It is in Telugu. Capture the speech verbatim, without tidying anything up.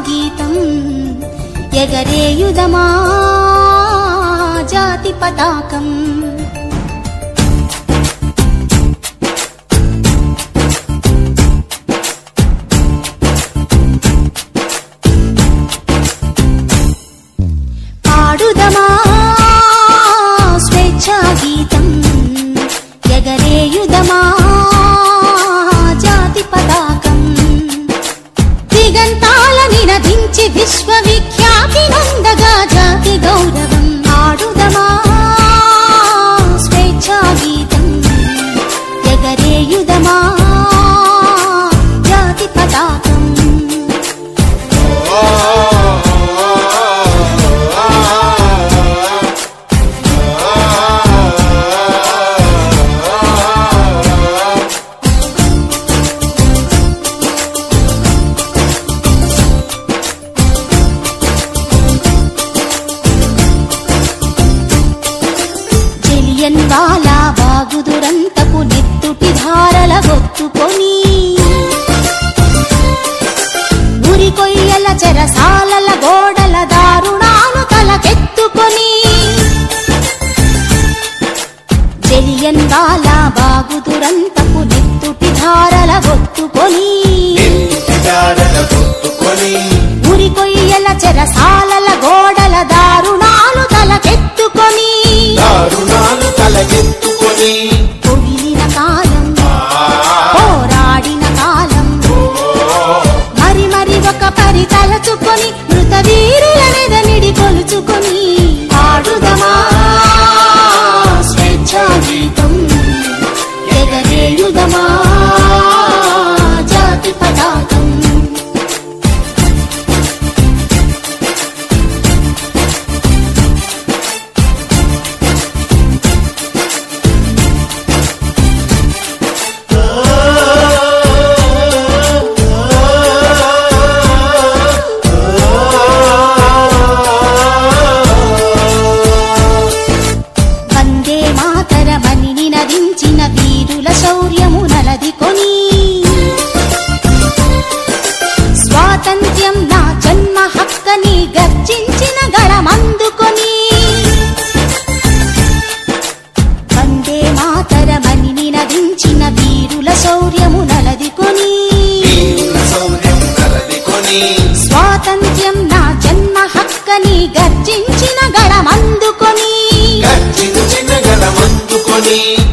గీతం ఎగరేయుదమా జాతి పతాకం. పాడుదమా స్వేచ్ఛా గీతం ఎగరేయుదమా జాతి పతాకం. దిగంతాల నినదించి విశ్వవిఖ్యాతి నందగా జాతి గౌరవం. ఆడుదమా స్వేచ్ఛా గీతం ఎగరేయుదమా జాతి పతాకం. వాలా బాగుదురంతపు నెత్తుటి ధారల గొత్తుకొని ఉరి కొయ్యల చెరసాలల గోడల దారుణాలు తలకెత్తుకొని జలియన్ వాలా బాగుదురంతపు నెత్తుటి ధారల గొత్తుకొని ఉరి కొయ్యల చెరసాలల గోడల దారుణాలు తలకెత్తుకొని పొగిలిన కాలం పోరాడిన కాలం మరి మరి ఒక పరి తలచుకొని మృత వీరులనెదనిడి కొలుచుకొని ఆడుదమా స్వేచ్ఛా గీతం ఎగరేయుదమా జాతి పతాకం. శౌర్యము నలదికొని స్వాతంత్ర్యం నా జన్మ హక్కని గర్జించిన గళమందుకొని వందే మాతరమని నినదించిన వీరుల శౌర్యము నలదికొని స్వాతంత్ర్యం నా జన్మ హక్కని గర్జించిన గళమందుకొని